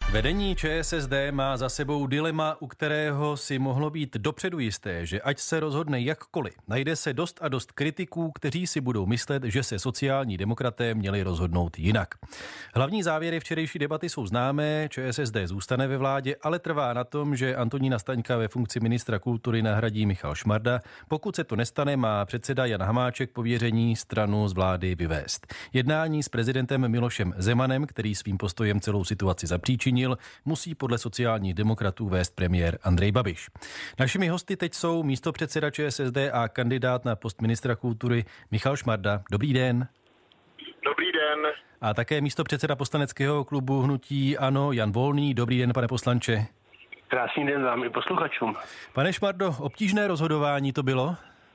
Vedení ČSSD má za sebou dilema, u kterého si mohlo být dopředu jisté, že ať se rozhodne jakkoliv, najde se dost a dost kritiků, kteří si budou myslet, že se sociální demokraté měli rozhodnout jinak. Hlavní závěry včerejší debaty jsou známé, ČSSD zůstane ve vládě, ale trvá na tom, že Antonína Staňka ve funkci ministra kultury nahradí Michal Šmarda. Pokud se to nestane, má předseda Jan Hamáček pověření stranu z vlády vyvést. Jednání s prezidentem Milošem Zemanem, který svým postojem celou situaci zapříčinil, musí podle sociálních demokratů vést premiér Andrej Babiš. Našimi hosty teď jsou místopředseda ČSSD a kandidát na post ministra kultury Michal Šmarda. Dobrý den. Dobrý den. A také místopředseda poslaneckého klubu hnutí ANO Jan Volný. Dobrý den, pane poslanče. Krásný den vám i posluchačům. Pane Šmardo, obtížné rozhodování to bylo?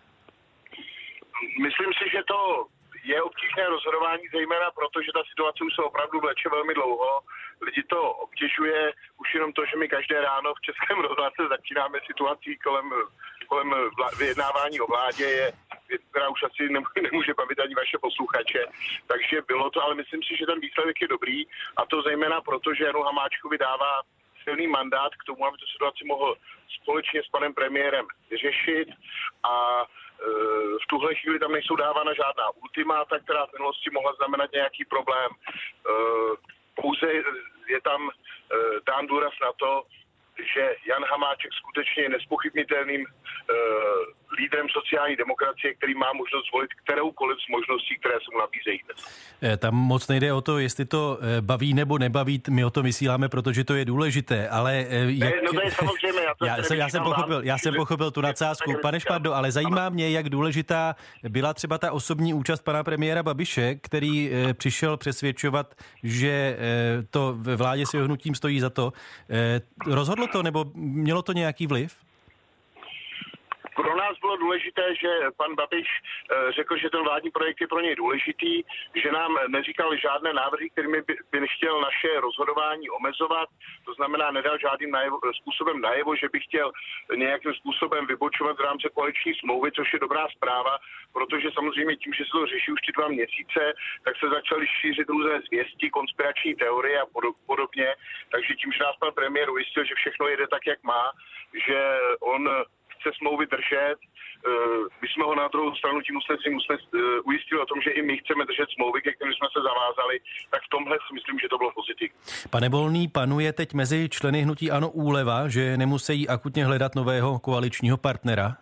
Myslím si, že to je obtížné rozhodování, zejména proto, že ta situace už se opravdu vleče velmi dlouho. Lidi to obtěžuje, už jenom to, že my každé ráno v Českém rozhlase začínáme situací kolem vyjednávání o vládě, je věc, která už asi nemůže bavit ani vaše posluchače. Takže bylo to, ale myslím si, že ten výsledek je dobrý, a to zejména proto, že Janu Hamáčkovi dává silný mandát k tomu, aby tu situaci mohl společně s panem premiérem vyřešit, a v tuhle chvíli tam nejsou dávána žádná ultimáta, která v minulosti mohla znamenat nějaký problém. Pouze je tam dán důraz na to, že Jan Hamáček skutečně je nespochybnitelným lídrem sociální demokracie, který má možnost zvolit kteroukoliv z možností, které se mu nabízejí dnes. Tam moc nejde o to, jestli to baví nebo nebaví, my o to vysíláme, protože to je důležité, ale... No to je samozřejmě. Já jsem pochopil tu nadsázku. Pane Šmardo, ale zajímá mě, jak důležitá byla třeba ta osobní účast pana premiéra Babiše, který přišel přesvědčovat, že to ve vládě s jeho hnutím stojí za to. Rozhodlo to, nebo mělo to nějaký vliv? Pro nás bylo důležité, že pan Babiš řekl, že ten vládní projekt je pro něj důležitý, že nám neříkal žádné návrhy, kterými by nechtěl naše rozhodování omezovat. To znamená, nedal žádným způsobem najevo, že by chtěl nějakým způsobem vybočovat v rámci koaliční smlouvy, což je dobrá zpráva, protože samozřejmě tím, že se to řeší už ty 2 měsíce, tak se začaly šířit různé zvěsti, konspirační teorie a podobně. Takže tím, že nás pan premiér ujistil, že všechno jede tak, jak má, že on se smlouvy držet. My jsme ho na druhou stranu tím usnesením ujistili o tom, že i my chceme držet smlouvy, ke kterým jsme se zavázali, tak v tomhle si myslím, že to bylo pozitivní. Pane Volný, panuje teď mezi členy hnutí ANO úleva, že nemusí akutně hledat nového koaličního partnera?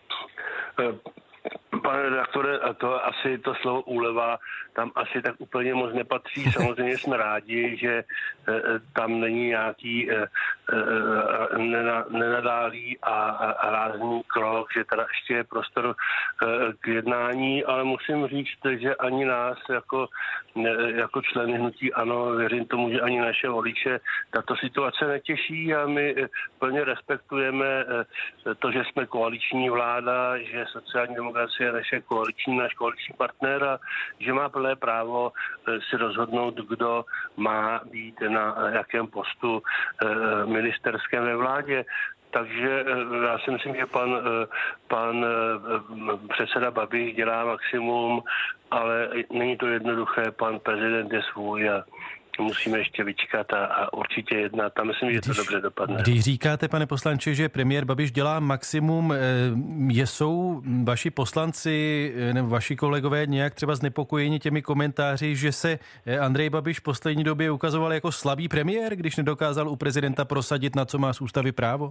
Pane redaktore, to slovo úleva tam asi tak úplně moc nepatří. Samozřejmě jsme rádi, že tam není nějaký nenadálý a rázný krok, že teda ještě je prostor k jednání, ale musím říct, že ani nás jako členy hnutí ANO, věřím tomu, že ani naše voliče tato situace netěší, a my plně respektujeme to, že jsme koaliční vláda, že sociální demokracie je náš koaliční partner a že má plné právo si rozhodnout, kdo má být na jakém postu ministerském ve vládě. Takže já si myslím, že pan předseda Babiš dělá maximum, ale není to jednoduché, pan prezident je svůj a musíme ještě vyčkat a určitě jednat. A myslím, že to dobře dopadne. Když říkáte, pane poslanče, že premiér Babiš dělá maximum, jsou vaši poslanci nebo vaši kolegové nějak třeba znepokojeni těmi komentáři, že se Andrej Babiš v poslední době ukazoval jako slabý premiér, když nedokázal u prezidenta prosadit, na co má z ústavy právo?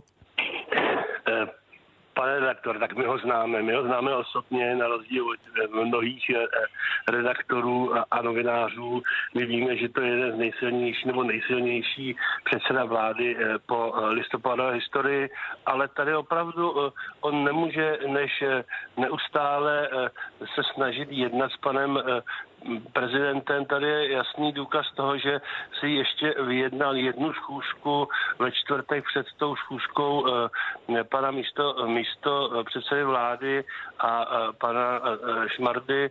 Pane redaktor, tak my ho známe osobně, na rozdíl od mnohých redaktorů a novinářů. My víme, že to je jeden z nejsilnější předseda vlády po listopadové historii, ale tady opravdu on nemůže než neustále se snažit jednat s panem prezidentem. Tady je jasný důkaz toho, že si ještě vyjednal jednu schůzku ve čtvrtek před tou schůzkou pana místo předsedy vlády a pana Šmardy,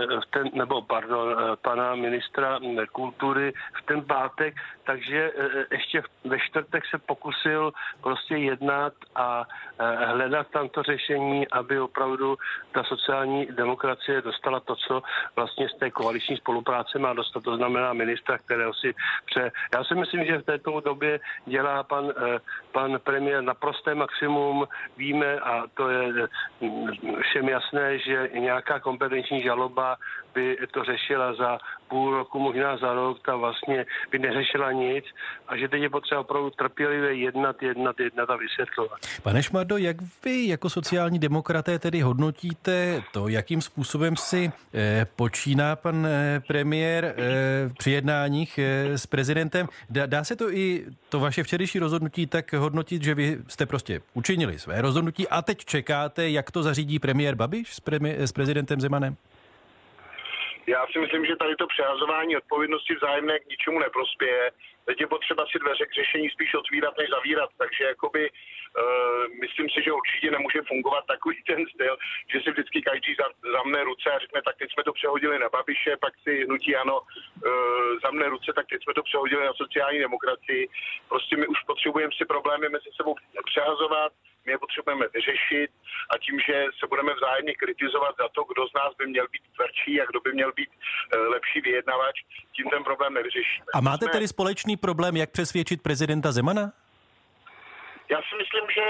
pana ministra kultury v ten pátek, takže ještě ve čtvrtek se pokusil prostě jednat a hledat tam to řešení, aby opravdu ta sociální demokracie dostala to, co vlastně z té koaliční spolupráce má dostat, to znamená ministra, kterého si přeje. Já si myslím, že v této době dělá pan premiér naprosté maximum. Víme, a to je všem jasné, že nějaká kompetenční žaloba by to řešila za půl roku, možná za rok, ta vlastně by neřešila nic a že teď je potřeba opravdu trpělivě jednat a vysvětlovat. Pane Šmardo, jak vy jako sociální demokraté tedy hodnotíte to, jakým způsobem si počíná pan premiér při jednáních s prezidentem? Dá se to i to vaše včerejší rozhodnutí tak hodnotit, že vy jste prostě učinili své rozhodnutí a teď čekáte, jak to zařídí premiér Babiš s prezidentem Zemanem? Já si myslím, že tady to přehazování odpovědnosti vzájemné k ničemu neprospěje. Teď je potřeba si dveře k řešení spíš otvírat, než zavírat. Takže jakoby myslím si, že určitě nemůže fungovat takový ten styl, že si vždycky každý zamne ruce a řekne, tak teď jsme to přehodili na Babiše, pak si hnutí ANO zamne ruce, tak teď jsme to přehodili na sociální demokracii. Prostě my už potřebujeme si problémy mezi sebou přehazovat, my je potřebujeme vyřešit a tím, že se budeme vzájemně kritizovat za to, kdo z nás by měl být tvrdší a kdo by měl být lepší vyjednavač, tím ten problém nevyřešíme. A máte tedy společný problém, jak přesvědčit prezidenta Zemana? Já si myslím, že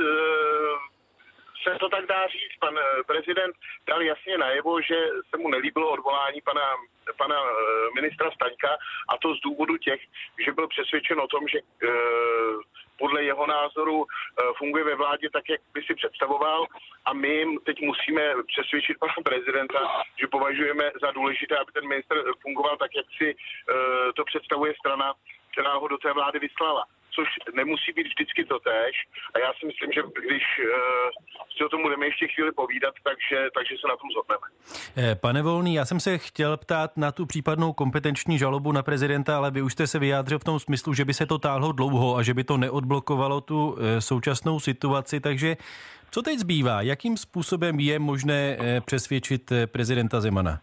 se to tak dá říct. Pan prezident dal jasně najevo, že se mu nelíbilo odvolání pana ministra Staňka, a to z důvodu těch, že byl přesvědčen o tom, že podle jeho názoru funguje ve vládě tak, jak by si představoval, a my jim teď musíme přesvědčit pana prezidenta, že považujeme za důležité, aby ten ministr fungoval tak, jak si to představuje strana, která ho do té vlády vyslala. Což nemusí být vždycky totéž. A já si myslím, že když si o tom budeme ještě chvíli povídat, takže se na tom shodneme. Pane Volný, já jsem se chtěl ptát na tu případnou kompetenční žalobu na prezidenta, ale vy už jste se vyjádřil v tom smyslu, že by se to táhlo dlouho a že by to neodblokovalo tu současnou situaci. Takže co teď zbývá? Jakým způsobem je možné přesvědčit prezidenta Zemana?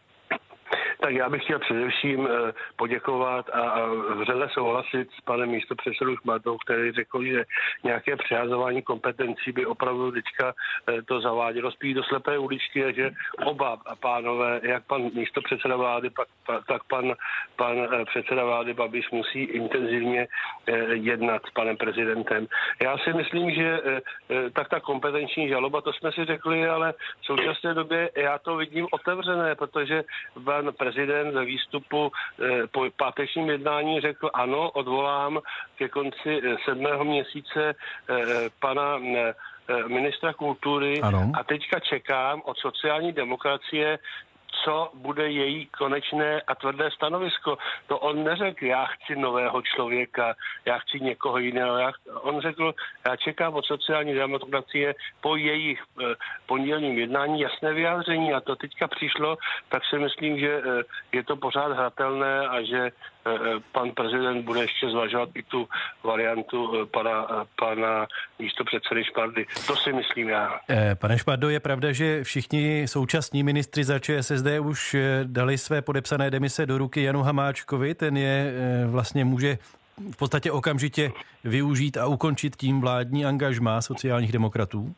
Tak já bych chtěl především poděkovat a vřele souhlasit s panem místopředsedou Šmardou, který řekl, že nějaké přehazování kompetencí by opravdu teďka to zavádělo spíš do slepé uličky a že oba pánové, jak pan místopředseda vlády, tak pan předseda vlády Babiš musí intenzivně jednat s panem prezidentem. Já si myslím, že tak ta kompetenční žaloba, to jsme si řekli, ale v současné době já to vidím otevřené, protože pan prezident ve výstupu po pátečním jednání řekl ano, odvolám ke konci 7. měsíce pana ministra kultury. Ano. A teďka čekám od sociální demokracie, co bude její konečné a tvrdé stanovisko. To on neřekl, já chci nového člověka, já chci někoho jiného. On řekl, já čekám od sociální demokracie po jejich pondělním jednání jasné vyjádření a to teďka přišlo, tak si myslím, že je to pořád hratelné a že pan prezident bude ještě zvažovat i tu variantu pana místopředsedy Šmardy. To si myslím já. Pane Šmardo, je pravda, že všichni současní ministři za ČSSD už dali své podepsané demise do ruky Janu Hamáčkovi. Ten je vlastně může v podstatě okamžitě využít a ukončit tím vládní angažmá sociálních demokratů?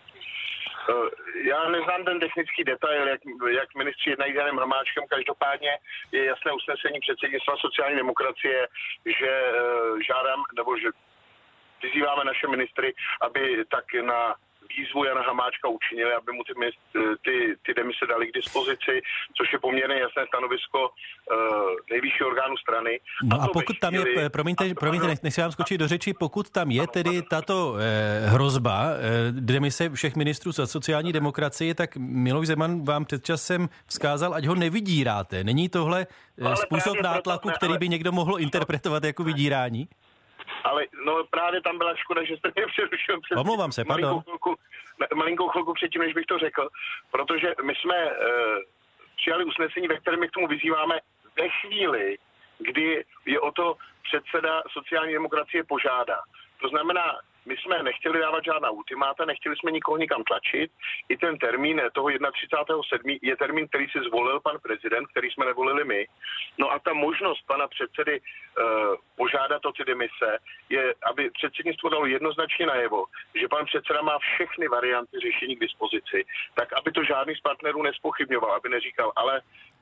Já neznám ten technický detail, jak ministři jednají s Janem Hamáčkem. Každopádně je jasné usnesení předsednictva sociální demokracie, že žádám, nebo že vyzýváme naše ministry, aby tak na výzvu Jana Hamáčka učinili, aby mu ty demise dali k dispozici, což je poměrně jasné stanovisko nejvyššího orgánu strany. No a pokud tam je, promiňte, nechci vám skočit do řeči, pokud tam je tedy tato hrozba demise všech ministrů za sociální demokracii, tak Miloš Zeman vám před časem vzkázal, ať ho nevydíráte. Není tohle způsob nátlaku, který by někdo mohl interpretovat jako vydírání? Ale no právě tam byla škoda, že jste mě přerušil před omlouvám se, pardon. Malinkou chvilku předtím, než bych to řekl, protože my jsme přijali usnesení, ve kterém k tomu vyzýváme ve chvíli, kdy je o to předseda sociální demokracie požádá. To znamená, my jsme nechtěli dávat žádná ultimáta, nechtěli jsme nikoho nikam tlačit. I ten termín toho 31.7. je termín, který si zvolil pan prezident, který jsme nevolili my. No a ta možnost pana předsedy požádat o ty demise je, aby předsednictvo dalo jednoznačně najevo, že pan předseda má všechny varianty řešení k dispozici, tak aby to žádný z partnerů nespochybňoval, aby neříkal, ale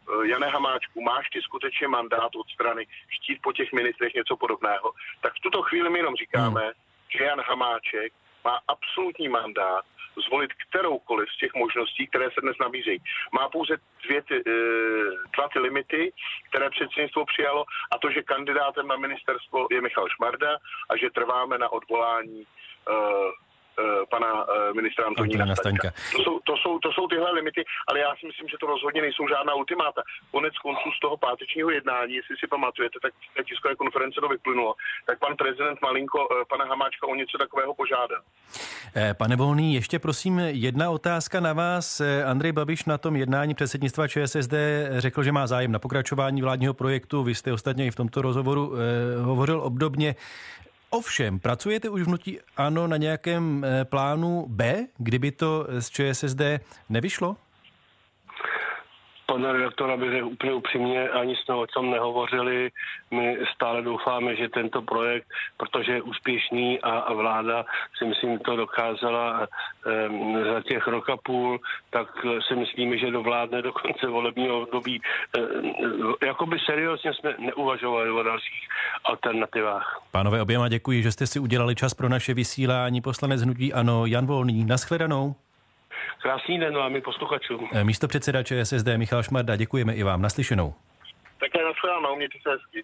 Jane Hamáčku, máš ty skutečně mandát od strany chtít po těch ministrech něco podobného, tak v tuto chvíli my jenom říkáme, že Jan Hamáček má absolutní mandát zvolit kteroukoliv z těch možností, které se dnes nabízejí. Má pouze dva ty limity, které předsednictvo přijalo, a to, že kandidátem na ministerstvo je Michal Šmarda a že trváme na odvolání pana ministra Antonína Staňka. To jsou tyhle limity, ale já si myslím, že to rozhodně nejsou žádná ultimáta. Konec konců z toho pátečního jednání, jestli si pamatujete, tak z té tiskové konference to vyplynulo, tak pan prezident malinko pana Hamáčka o něco takového požádal. Pane Volný, ještě prosím jedna otázka na vás. Andrej Babiš na tom jednání předsednictva ČSSD řekl, že má zájem na pokračování vládního projektu. Vy jste ostatně i v tomto rozhovoru hovořil obdobně. Ovšem, pracujete už v hnutí ANO na nějakém plánu B, kdyby to z ČSSD nevyšlo? Pane redaktor, aby řekl úplně upřímně, ani jsme o tom nehovořili. My stále doufáme, že tento projekt, protože je úspěšný a vláda si myslím to dokázala za těch rok a půl, tak si myslíme, že dovládne do konce volebního období. Jakoby seriózně jsme neuvažovali o dalších alternativách. Pánové, oběma děkuji, že jste si udělali čas pro naše vysílání. Poslanec hnutí ANO Jan Volný, nashledanou. Krásný den vám i posluchačům. Místopředseda ČSSD Michal Šmarda, děkujeme i vám. Naslyšenou. Také nashledanou, mějte se hezky.